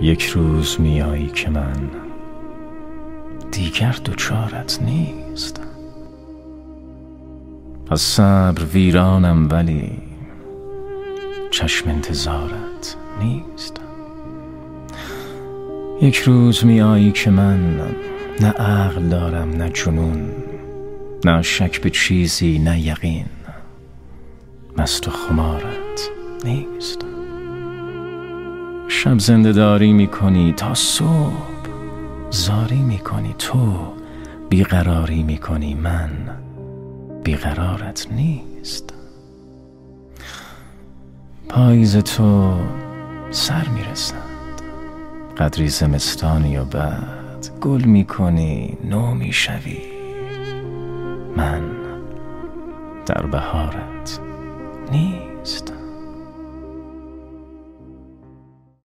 یک روز میایی که من دیگر دچارت نیستم. از صبر ویرانم ولی چشم انتظارت نیستم. یک روز میایی که من نه عقل دارم نه جنون، نه شک به چیزی نه یقین، مست و خمارت نیستم. شب زنده داری میکنی تا صبح، زاری میکنی تو، بیقراری میکنی من بیقرارت نیستم. پاییز تو سر میرسد، قدری زمستانی و بعد گل میکنی نو میشوی، من در بهارت نیستم.